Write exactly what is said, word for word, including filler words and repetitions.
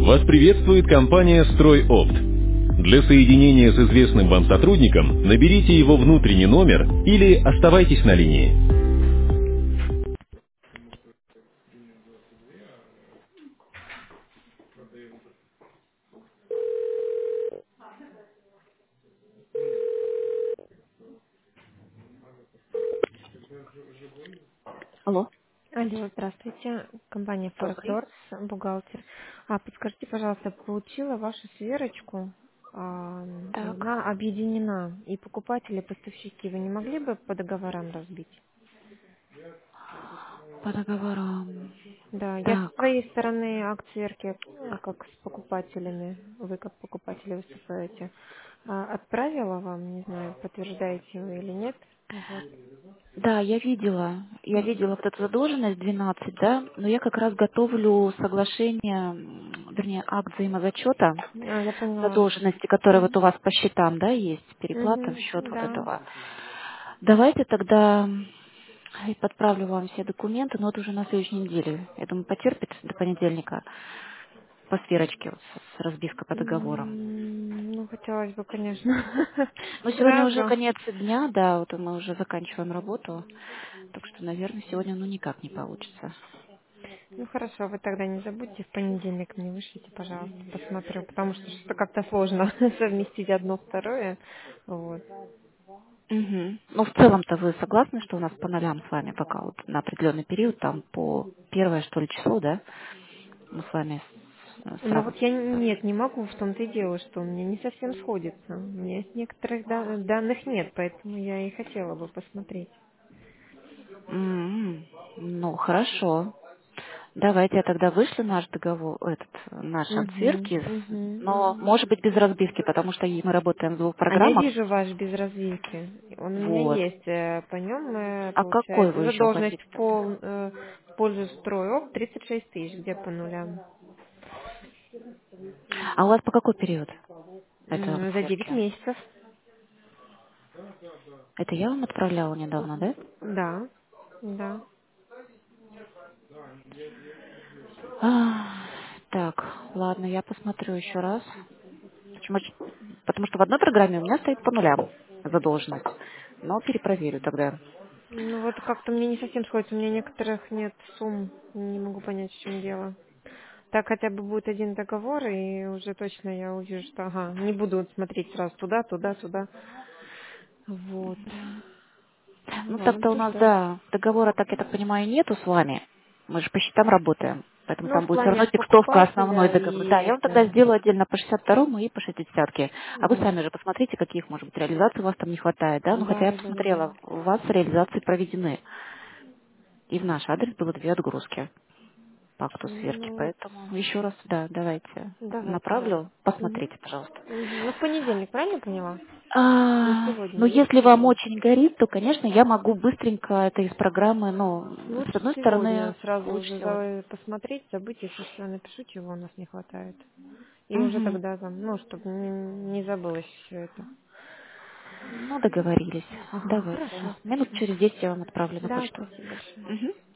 Вас приветствует компания «Стройопт». Для соединения с известным вам сотрудником наберите его внутренний номер или оставайтесь на линии. Алло, Алло, здравствуйте. Компания добрый. ForexDoors, бухгалтер. А, подскажите, пожалуйста, получила вашу сверочку, а, Так, она объединена, и покупатели, и поставщики, вы не могли бы по договорам разбить? по договорам. Да, я со Так, своей стороны акт сверки, э, как с покупателями, вы как покупатели выступаете, а, отправила вам, не знаю, подтверждаете вы или нет. Вот. да, я видела, я Мгм. видела вот эту задолженность двенадцать, да, но я как раз готовлю соглашение, м, вернее, акт взаимозачета А, я поняла. задолженности, которая вот у вас по счетам, да, есть, переплата в Угу, счет вот да. этого. Давайте тогда и подправлю вам все документы, но это уже на следующей неделе. Я думаю, потерпит до понедельника по сверочке вот с с разбивкой по договорам. М, Ну, хотелось бы, конечно, Ну, сегодня уже сразу. конец дня, да, вот мы уже заканчиваем работу. Так что, наверное, сегодня ну никак не получится. Ну, хорошо, вы тогда не забудьте, в понедельник мне вышлите, пожалуйста, посмотрю, потому что что-то как-то сложно совместить одно второе. Вот. Угу. Ну, в целом-то вы согласны, что у нас по нолям с вами пока вот на определенный период, там по первое, что ли, число, да, мы с вами с- Но сразу. вот я не- нет, не могу, в том-то и дело, что у меня не совсем сходится. У меня некоторых да- данных нет, поэтому я и хотела бы посмотреть. М, Ну, хорошо. Давайте я тогда вышлю наш договор, этот, наш акт Угу, сверки, угу. но, может быть, без разбивки, потому что и мы работаем в двух А я программах. вижу ваш без развилки. Он у меня Вот. есть. э, По нем, э, А какой получается, вы еще задолженность хотите в, тогда? пол, э, в пользу строек тридцать шесть тысяч, где по нулям. А у вас по какой период? Это М, За девять сверки. месяцев. Это я вам отправляла недавно, да? Да, да. А, так, ладно, я посмотрю еще раз. Почему? Потому что в одной программе у меня стоит по нулям задолженность. Но перепроверю тогда. Ну вот как-то мне не совсем сходится. У меня некоторых нет сумм. Не могу понять, в чем дело. Так хотя бы будет один договор, и уже точно я увижу, что ага, не буду вот смотреть сразу туда, туда, туда. Вот. Ну Ну, ладно, так-то у буду нас, ждать. да, договора, так я так понимаю, нету с вами. Мы же по счетам работаем. Поэтому Ну, там в будет все плане равно от текстовка основной покупателя договор. и Да, я вам тогда это... сделаю отдельно по шестьдесят второму и по шестидесятке. А вы Вот. сами же посмотрите, каких, может быть, реализаций у вас там не хватает, да? Ну, хотя Да, я да, да, да, да. посмотрела, у вас реализации проведены. И в наш адрес было две отгрузки по акту сверки. Ну вот, Поэтому еще раз, да, давайте давайте, да. направлю. Угу. Посмотрите, пожалуйста. Ну, в понедельник, правильно поняла? Не А, ну, сегодня. если вам очень горит, то, конечно, я могу быстренько это из программы, ну, с Лучше одной сегодня стороны, сразу лучше уже всего. за- посмотреть, забыть, если что, напишу, чего у нас не хватает. И уже Угу. тогда там, ну, чтобы не, не забылось все это. Ну, договорились. Ага, Давайте. хорошо, Минут спасибо. через десять я вам отправлю на Да, почту. спасибо большое. Угу.